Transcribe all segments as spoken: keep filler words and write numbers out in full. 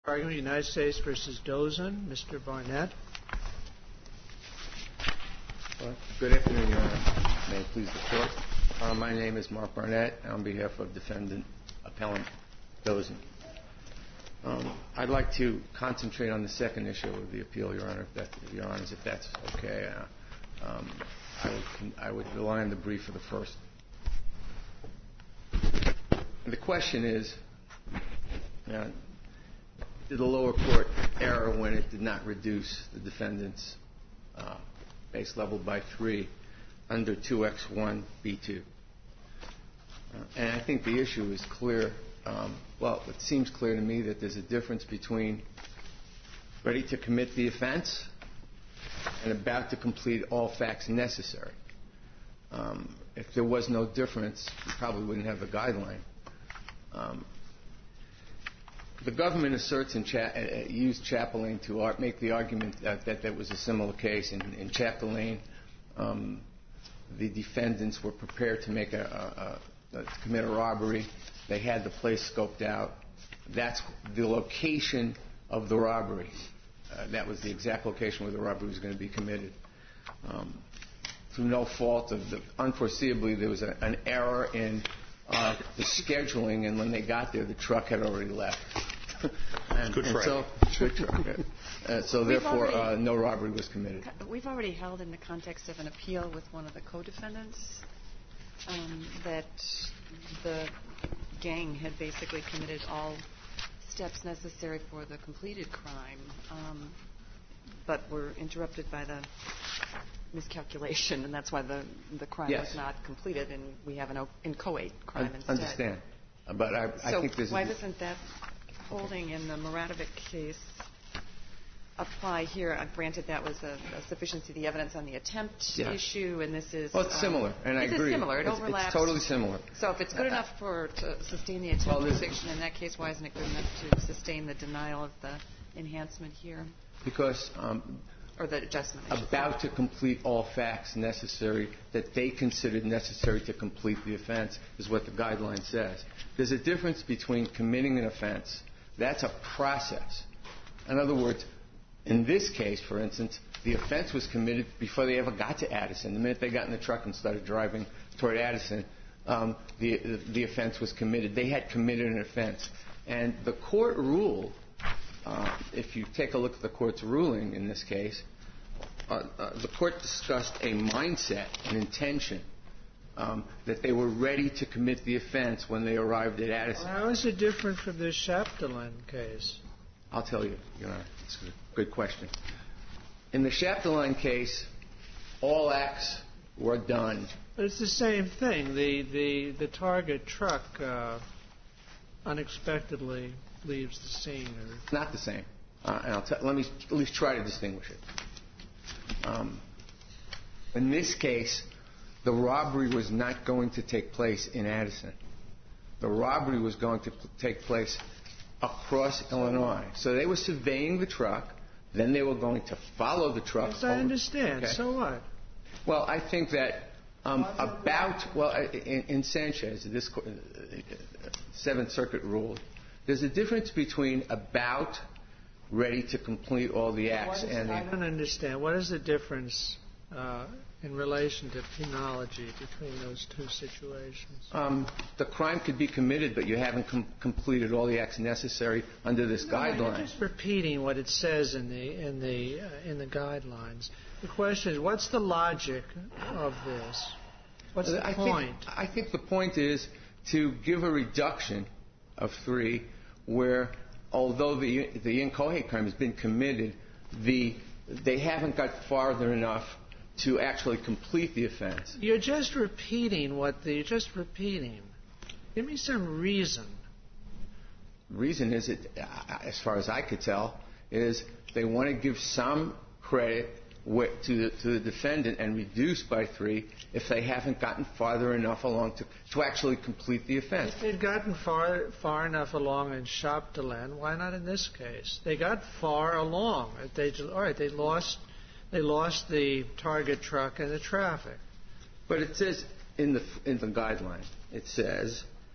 Argument United States versus Dozen. Mister Barnett. Well, good afternoon, Your Honor. May it please the Court. Uh, my name is Mark Barnett on behalf of Defendant Appellant Dozen. Um, I'd like to concentrate on the second issue of the appeal, Your Honor, if that, Your Honors, if that's okay. Uh, um, I would I would rely on the brief for the first. The question is, uh, did the lower court err when it did not reduce the defendant's uh, base level by three under two X one B two? Uh, and I think the issue is clear. Um, well, it seems clear to me that there's a difference between ready to commit the offense and about to complete all facts necessary. Um, if there was no difference, we probably wouldn't have a guideline. Um, The government asserts and cha- uh, used Chapelain to ar- make the argument that, that there was a similar case. In, in Chapelain, um, the defendants were prepared to make a, a, a to commit a robbery. They had the place scoped out. That's the location of the robbery. Uh, that was the exact location where the robbery was going to be committed. Um, through no fault of the, unforeseeably, there was a, an error in uh, the scheduling, and when they got there, the truck had already left. and, good and so, good truck. Uh, so therefore, already, uh, no robbery was committed. We've already held in the context of an appeal with one of the co-defendants um, that the gang had basically committed all steps necessary for the completed crime, um, but were interrupted by the miscalculation, and that's why the the crime yes. was not completed, and we have an inchoate crime I instead. Understand, but I, I so think there's why a doesn't that holding in the Maradovic case apply here? Uh, granted, that was a, a sufficiency of the evidence on the attempt yeah. issue, and this is well, it's um, similar, and I this agree. Is similar. It it's, overlaps. It's totally similar. So if it's good uh, enough for to sustain the attempt well, conviction in that case, why isn't it good enough to sustain the denial of the enhancement here? Because um, or the adjustment. About to complete all facts necessary that they considered necessary to complete the offense is what the guideline says. There's a difference between committing an offense. That's a process. In other words, in this case, for instance, the offense was committed before they ever got to Addison. The minute they got in the truck and started driving toward Addison, um, the, the, the offense was committed. They had committed an offense. And the court ruled, uh, if you take a look at the court's ruling in this case, uh, uh, the court discussed a mindset, an intention, Um, that they were ready to commit the offense when they arrived at Addison. How is it different from the Chapdelaine case? I'll tell you. You know, it's a good question. In the Chapdelaine case, all acts were done. But it's the same thing. The the, the target truck uh, unexpectedly leaves the scene. Or it's not the same. Uh, and I'll t- let me at least try to distinguish it. Um, in this case, the robbery was not going to take place in Addison. The robbery was going to p- take place across Illinois. So they were surveying the truck. Then they were going to follow the truck. Yes, I understand. Okay. So what? Well, I think that um, about, well, in, in Sanchez, this uh, Seventh Circuit ruled, there's a difference between about ready to complete all the acts and the... I don't understand. What is the difference uh, in relation to penology between those two situations? Um, the crime could be committed, but you haven't com- completed all the acts necessary under this no, guideline. You're just repeating what it says in the in the uh, in the guidelines. The question is, what's the logic of this? What's the I point? Think, I think the point is to give a reduction of three, where although the the inchoate crime has been committed, the they haven't got farther enough to actually complete the offense. You're just repeating what the, you're just repeating. Give me some reason. Reason is, it, as far as I could tell, is they want to give some credit to the, to the defendant and reduce by three if they haven't gotten farther enough along to, to actually complete the offense. If they'd gotten far far enough along in Chapdelaine, why not in this case? They got far along. They, all right, they lost They lost the target truck and the traffic. But it says in the in the guideline, it says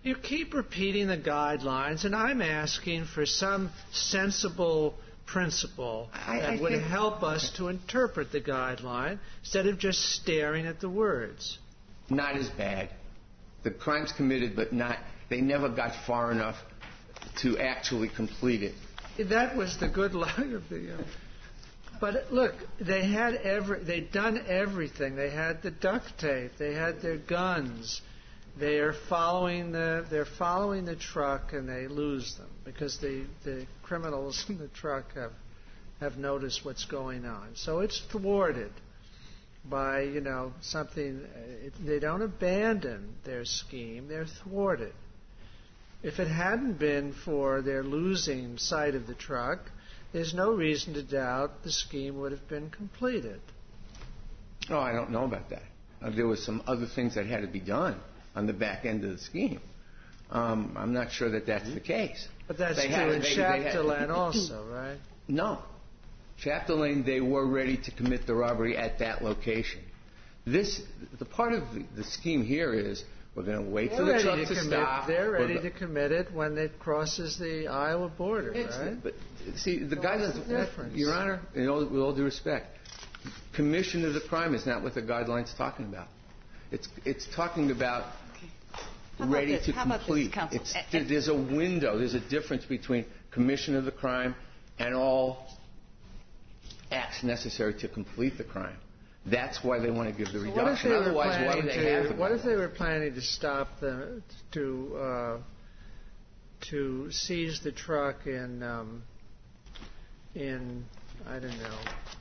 You keep repeating the guidelines, and I'm asking for some sensible principle I- that I would think- help us to interpret the guideline instead of just staring at the words. Not as bad. The crime's committed, but not. They never got far enough to actually complete it. That was the good line of the. Uh, but look, they had every. They'd done everything. They had the duct tape. They had their guns. They are following the. They're following the truck, and they lose them because the the criminals in the truck have have noticed what's going on. So it's thwarted by you know something. It, they don't abandon their scheme. They're thwarted. If it hadn't been for their losing sight of the truck, there's no reason to doubt the scheme would have been completed. Oh, I don't know about that. Uh, there was some other things that had to be done on the back end of the scheme. Um, I'm not sure that that's the case. But that's They true had- in they- they had- Chapdelaine also, right? No. Chapdelaine, they were ready to commit the robbery at that location. This, the part of the, the scheme here is we're going to wait They're for the ready truck to to commit. stop. They're We're ready go- to commit it when it crosses the Iowa border, It's- right? But see, the So guy what's doesn't. the difference? Your Honor, in all, with all due respect, commission of the crime is not what the guideline's talking about. It's it's talking about How about ready this? to How about this, complete. counsel? It's, A- and- there's a window. There's a difference between commission of the crime and all acts necessary to complete the crime. That's why they want to give the So what if reduction. they were Otherwise, why planning would they have to? the What if they guideline? were planning to stop the to uh, to seize the truck in um, in I don't know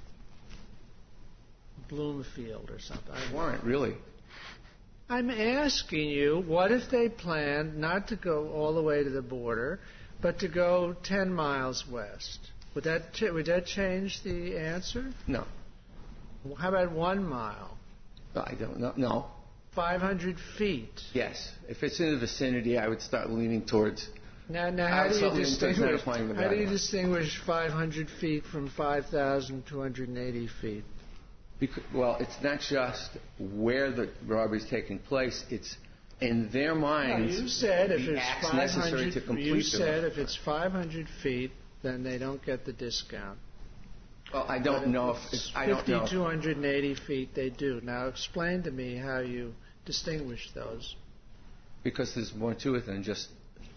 Bloomfield or something? I don't know. Warrant, really. I'm asking you, what if they planned not to go all the way to the border, but to go ten miles west? Would that ch- would that change the answer? No. How about one mile? I don't know. No. five hundred feet. Yes. If it's in the vicinity, I would start leaning towards. Now, now I how do you certainly think that's not distinguish? applying the How do you guideline. distinguish five hundred feet from five thousand two hundred eighty feet? Because, well, it's not just where the robbery is taking place. It's in their No, minds you said if the it's acts five necessary hundred. to complete You the said robbery. if it's five hundred feet, then they don't get the discount. Well, I don't But know if it's, I don't know. fifty-two hundred eighty feet, they do. Now, explain to me how you distinguish those. Because there's more to it than just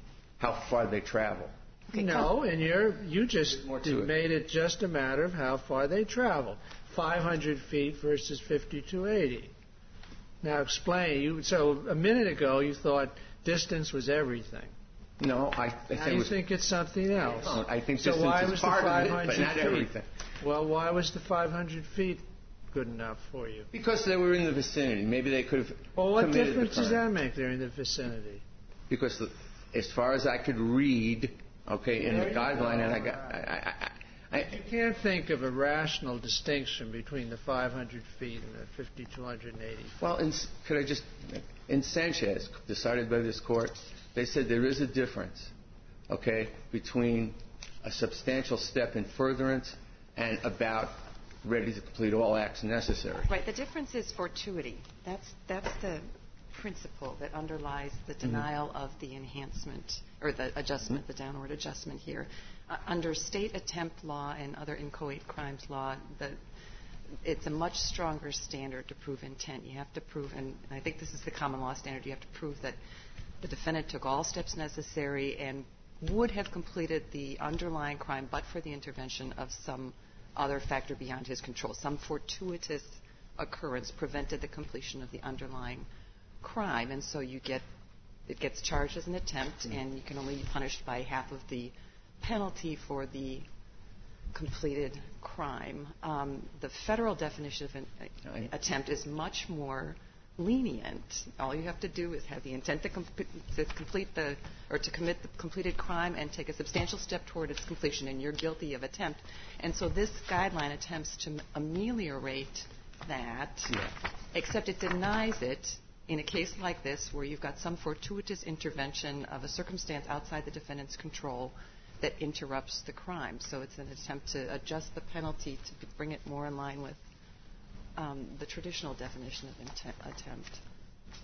how far they travel. Okay, No, and you're you just There's more to it. made it just a matter of how far they travel. five hundred feet versus fifty-two eighty. Now, explain. You so a minute ago you thought distance was everything. No, I, I Now think it you was. think it's something else. No, I think so distance why is was part the of it, five but hundred not feet? everything. Well, why was the five hundred feet good enough for you? Because they were in the vicinity. Maybe they could have Well, what committed difference the does crime. that make? They're in the vicinity. Because the, as far as I could read, okay, in the There you guideline, go. and I got, I, I, I, You can't think of a rational distinction between the five hundred feet and the fifty-two eighty. well, in, could I just, in Sanchez, decided by this court, they said there is a difference, okay, between a substantial step in furtherance and about ready to complete all acts necessary. Right. The difference is fortuity. That's that's the principle that underlies the denial of the enhancement or the adjustment, the downward adjustment here. Uh, under state attempt law and other inchoate crimes law, the, it's a much stronger standard to prove intent. You have to prove, and I think this is the common law standard, you have to prove that the defendant took all steps necessary and would have completed the underlying crime but for the intervention of some other factor beyond his control. Some fortuitous occurrence prevented the completion of the underlying crime, and so you get it gets charged as an attempt, and you can only be punished by half of the penalty for the completed crime. Um, the federal definition of an uh, attempt is much more lenient. All you have to do is have the intent to, comp- to complete the or to commit the completed crime and take a substantial step toward its completion, and you're guilty of attempt. And so this guideline attempts to ameliorate that, Yeah. except it denies it in a case like this where you've got some fortuitous intervention of a circumstance outside the defendant's control that interrupts the crime. So it's an attempt to adjust the penalty to bring it more in line with um, the traditional definition of intent, attempt.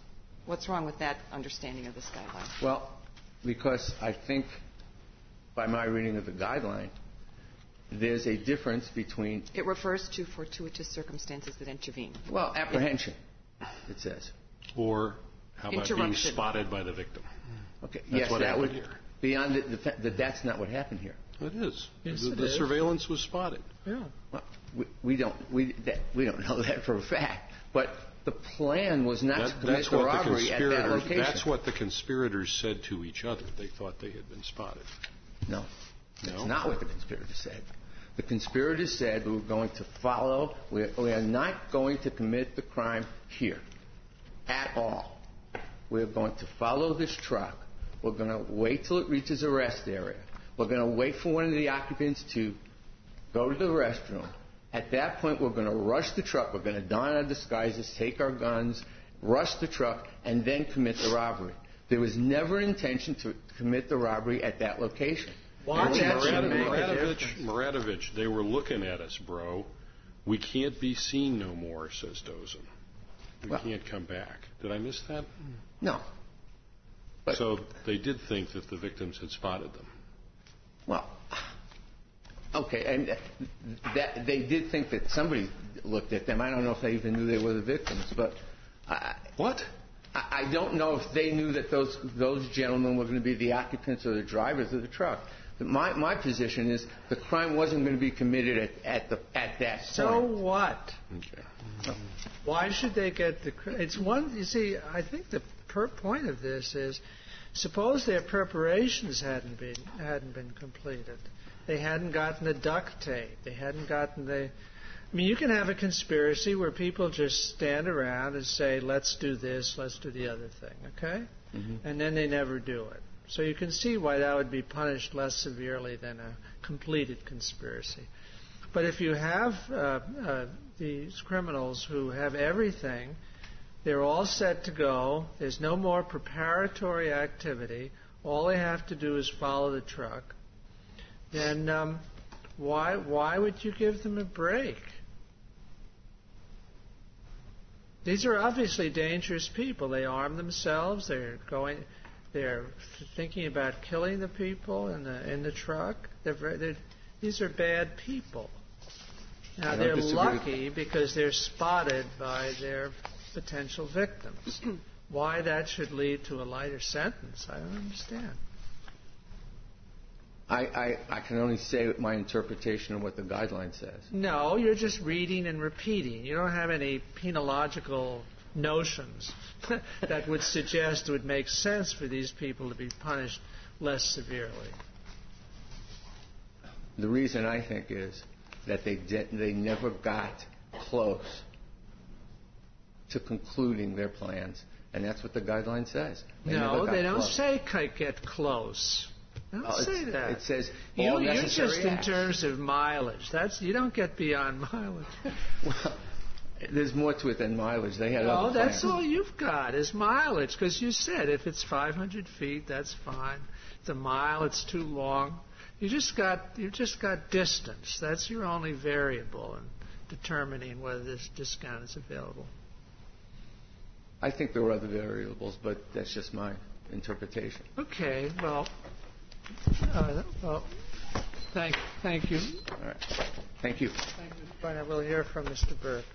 What's wrong with that understanding of this guideline? Well, because I think by my reading of the guideline, there's a difference between... It refers to fortuitous circumstances that intervene. Well, apprehension, it says. Or how about being spotted by the victim? Okay. That's yes, what that would... Here. Beyond the, the, the, that's not what happened here. It is. Yes, the it the is. surveillance was spotted. Yeah. Well, we, we don't we that, we don't know that for a fact. But the plan was not That, to commit that's the what robbery the at that conspirators. location. That's what the conspirators said to each other. They thought they had been spotted. No, that's No? not what the conspirators said. The conspirators said we were going to follow. We, we are not going to commit the crime here at all. We are going to follow this truck. We're going to wait till it reaches a rest area. We're going to wait for one of the occupants to go to the restroom. At that point, we're going to rush the truck. We're going to don our disguises, take our guns, rush the truck, and then commit the robbery. There was never an intention to commit the robbery at that location. Why Hey, that should Marad- make a Maradovich, difference. Maradovich, they were looking at us, bro. We can't be seen no more, says Dozen. We Well- can't come back. Did I miss that? No. But- So they did think that the victims had spotted them. Well, okay, and that they did think that somebody looked at them. I don't know if they even knew they were the victims, but I, What? I I don't know if they knew that those those gentlemen were going to be the occupants or the drivers of the truck. But my my position is the crime wasn't going to be committed at, at the at that point. So what? Okay. Why should they get the credit? It's one, you see, I think the per point of this is, suppose their preparations hadn't been hadn't been completed. They hadn't gotten the duct tape. They hadn't gotten the... I mean, you can have a conspiracy where people just stand around and say, let's do this, let's do the other thing, okay? Mhm. And then they never do it. So you can see why that would be punished less severely than a completed conspiracy. But if you have uh, uh, these criminals who have everything, they're all set to go, there's no more preparatory activity, all they have to do is follow the truck, then um, why why would you give them a break? These are obviously dangerous people. They arm themselves. They're going. They're thinking about killing the people in the in the truck. They're, very, they're, these are bad people. Now I don't they're disagree with lucky because they're spotted by their potential victims. Why that should lead to a lighter sentence, I don't understand. I, I, I can only say my interpretation of what the guideline says. No, you're just reading and repeating. You don't have any penological notions that would suggest it would make sense for these people to be punished less severely. The reason I think is that they did, they never got close to concluding their plans, and that's what the guideline says. They never No, got they don't close. say c- get close. They don't Oh, say it's- that. It says You, all you're necessary just in acts. terms of mileage. That's you don't get beyond mileage. Well, there's more to it than mileage. They had No, other that's plans. all you've got is mileage. Because you said if it's five hundred feet, that's fine. If it's a mile, it's too long. You just got you just got distance. That's your only variable in determining whether this discount is available. I think there were other variables, but that's just my interpretation. Okay. Well. Uh, well. Thank. Thank you. All right. Thank you. Thank you. Fine, we'll hear from Mister Burke.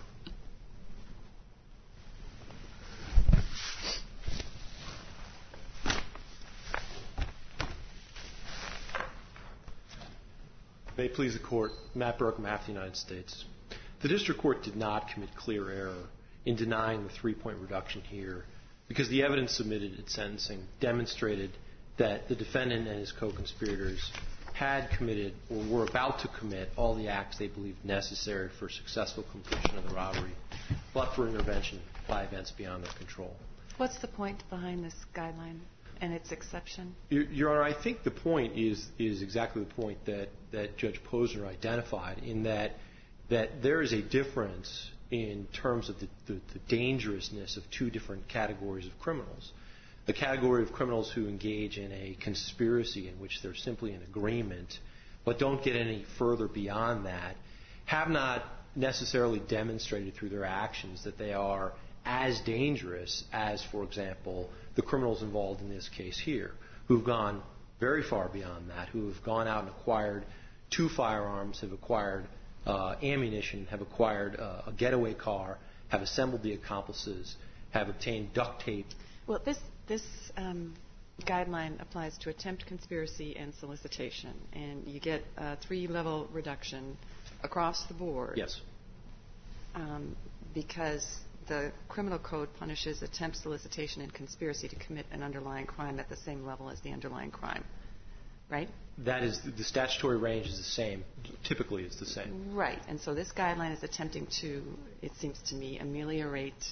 May it please the Court, Matt Burke, on behalf of the United States. The District Court did not commit clear error in denying the three-point reduction here because the evidence submitted at sentencing demonstrated that the defendant and his co-conspirators had committed or were about to commit all the acts they believed necessary for successful completion of the robbery, but for intervention by events beyond their control. What's the point behind this guideline and its exception? Your, Your Honor, I think the point is is exactly the point that, that Judge Posner identified, in that that there is a difference in terms of the, the, the dangerousness of two different categories of criminals. The category of criminals who engage in a conspiracy in which they're simply in agreement but don't get any further beyond that have not necessarily demonstrated through their actions that they are as dangerous as, for example, the criminals involved in this case here, who've gone very far beyond that, who have gone out and acquired two firearms, have acquired uh, ammunition, have acquired uh, a getaway car, have assembled the accomplices, have obtained duct tape. Well, this this um, guideline applies to attempt, conspiracy, and solicitation, and you get a three-level reduction across the board. Yes. Um, because the criminal code punishes attempt, solicitation, and conspiracy to commit an underlying crime at the same level as the underlying crime, right? That is, the statutory range is the same. Typically, it's the same. Right. And so this guideline is attempting to, it seems to me, ameliorate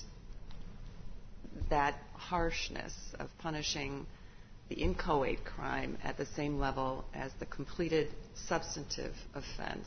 that harshness of punishing the inchoate crime at the same level as the completed substantive offense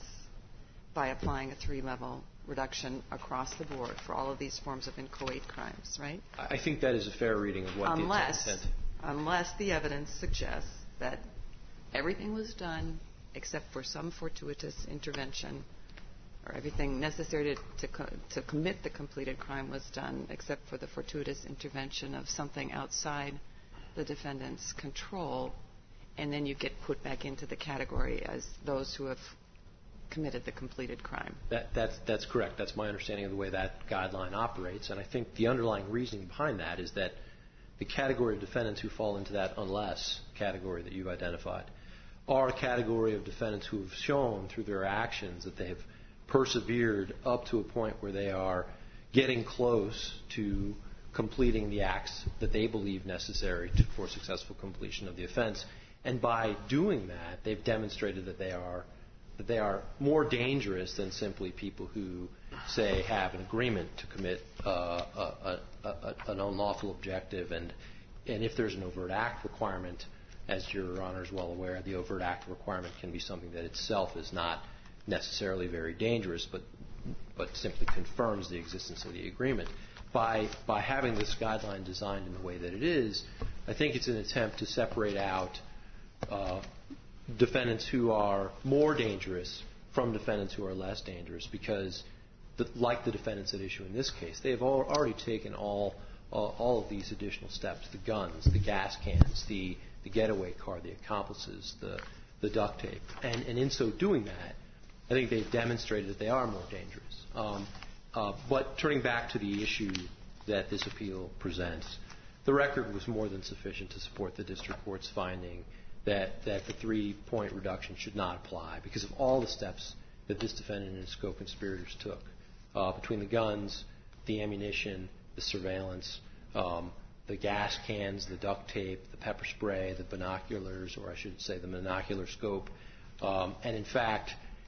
by applying a three-level reduction across the board for all of these forms of inchoate crimes, right? I think that is a fair reading of what unless, the intent. Unless the evidence suggests that everything was done except for some fortuitous intervention, or everything necessary to, to, co- to commit the completed crime was done except for the fortuitous intervention of something outside the defendant's control, and then you get put back into the category as those who have committed the completed crime. That, that's, that's correct. That's my understanding of the way that guideline operates. And I think the underlying reasoning behind that is that the category of defendants who fall into that unless category that you've identified are a category of defendants who have shown through their actions that they have persevered up to a point where they are getting close to completing the acts that they believe necessary to, for successful completion of the offense. And by doing that, they've demonstrated that they are that they are more dangerous than simply people who, say, have an agreement to commit uh, a, a, a, an unlawful objective. And, and if there's an overt act requirement, as Your Honor is well aware, the overt act requirement can be something that itself is not necessarily very dangerous, but, but simply confirms the existence of the agreement. By, by having this guideline designed in the way that it is, I think it's an attempt to separate out uh, defendants who are more dangerous from defendants who are less dangerous, because, the, like the defendants at issue in this case, they have all, already taken all uh, all of these additional steps: the guns, the gas cans, the, the getaway car, the accomplices, the, the duct tape. And, and in so doing that, I think they've demonstrated that they are more dangerous. Um, uh, but turning back to the issue that this appeal presents, the record was more than sufficient to support the district court's finding that, that the three-point reduction should not apply because of all the steps that this defendant and his co-conspirators took uh, between the guns, the ammunition, the surveillance, um, the gas cans, the duct tape, the pepper spray, the binoculars, or I should say the monocular scope. Um, and in fact,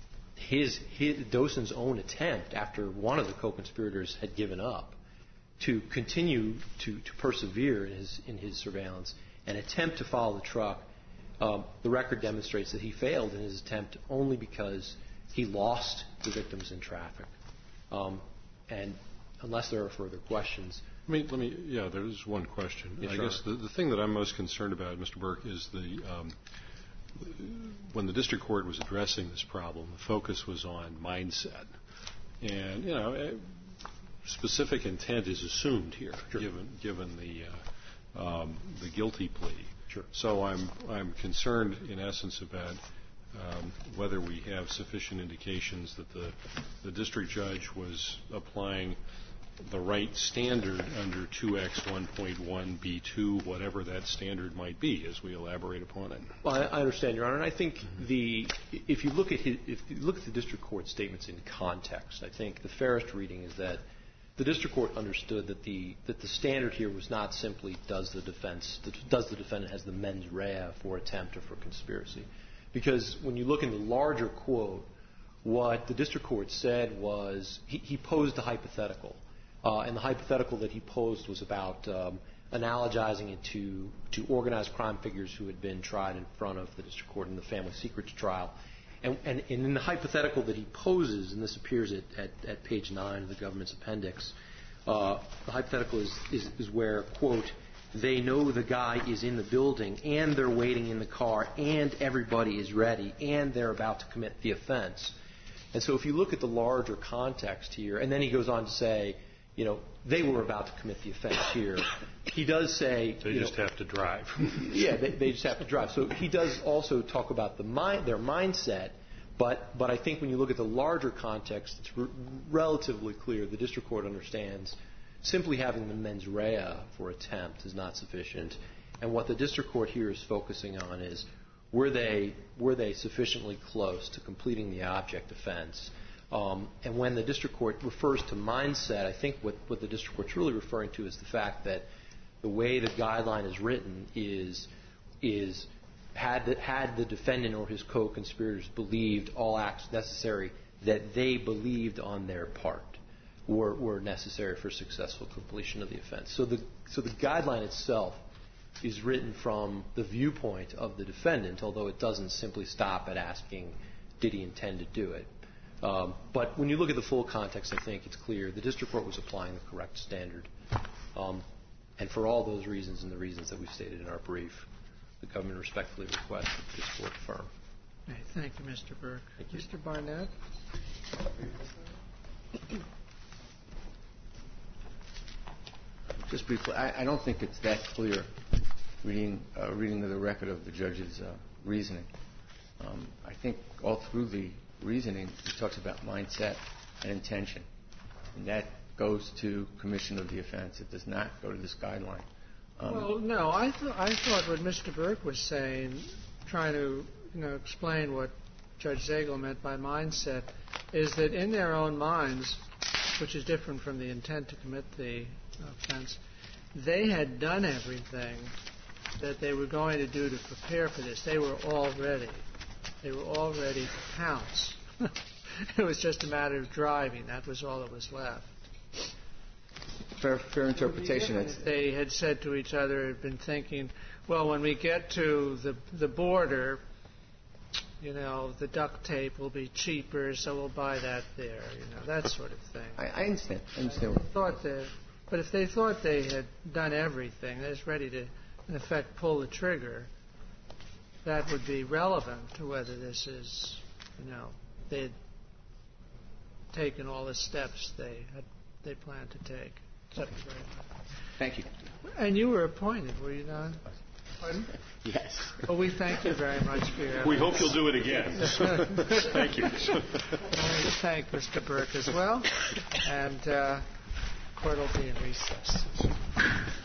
his, his Dawson's own attempt, after one of the co-conspirators had given up, to continue to, to persevere in his, in his surveillance and attempt to follow the truck, um, the record demonstrates that he failed in his attempt only because he lost the victims in traffic. Um, and unless there are further questions. Let me, let me, yeah, there is one question. Yes, I sure. guess the, the thing that I'm most concerned about, Mister Burke, is the um, when the district court was addressing this problem, the focus was on mindset, and you know, specific intent is assumed here, Sure. given given the uh, um, the guilty plea. Sure. So I'm I'm concerned, in essence, about um, whether we have sufficient indications that the the district judge was applying the right standard under two X one point one B two, whatever that standard might be, as we elaborate upon it. Well, I, I understand, Your Honor, and I think mm-hmm. the if you look at his, if you look at the district court statements in context, I think the fairest reading is that the district court understood that the that the standard here was not simply does the defense does the defendant has the mens rea for attempt or for conspiracy, because when you look in the larger quote, what the district court said was he, he posed a hypothetical. Uh, and the hypothetical that he posed was about um, analogizing it to, to organized crime figures who had been tried in front of the district court in the family secrets trial. And, and, and in the hypothetical that he poses, and this appears at, at, at page nine of the government's appendix, uh, the hypothetical is, is, is where, quote, they know the guy is in the building and they're waiting in the car and everybody is ready and they're about to commit the offense. And so if you look at the larger context here, and then he goes on to say, you know, they were about to commit the offense here. He does say... They just know, have to drive. yeah, they, they just have to drive. So he does also talk about the mind, their mindset, but, but I think when you look at the larger context, it's r- relatively clear. The district court understands simply having the mens rea for attempt is not sufficient. And what the district court here is focusing on is, were they, were they sufficiently close to completing the object offense? Um, and when the district court refers to mindset, I think what, what the district court's really referring to is the fact that the way the guideline is written is, is had, the, had the defendant or his co-conspirators believed all acts necessary that they believed on their part were, were necessary for successful completion of the offense. So the, so the guideline itself is written from the viewpoint of the defendant, although it doesn't simply stop at asking, did he intend to do it? Um, but when you look at the full context, I think it's clear the district court was applying the correct standard. Um, and for all those reasons and the reasons that we've stated in our brief, the government respectfully requests that this court affirm. Okay, thank you, Mister Burke. Thank you. Mister Barnett? Just briefly, I, I don't think it's that clear reading, uh, reading of the record of the judge's uh, reasoning. Um, I think all through the reasoning, he talks about mindset and intention, and that goes to commission of the offense. It does not go to this guideline. Um, well, no, I, th- I thought what Mister Burke was saying, trying to you know explain what Judge Zagel meant by mindset, is that in their own minds, which is different from the intent to commit the offense, they had done everything that they were going to do to prepare for this. They were all ready. They were all ready to pounce. It was just a matter of driving. That was all that was left. Fair, fair interpretation. If they had said to each other, had been thinking, well, when we get to the the border, you know, the duct tape will be cheaper, so we'll buy that there. You know, that sort of thing. I, I understand. I understand. I thought that, but if they thought they had done everything, they was ready to, in effect, pull the trigger, that would be relevant to whether this is, you know, they had taken all the steps they had they planned to take. Thank you. And you were appointed, were you not? Pardon? Yes. Well, we thank you very much for your We hope you'll do it again. Thank you. I want to thank Mister Burke as well. And uh, court will be in recess.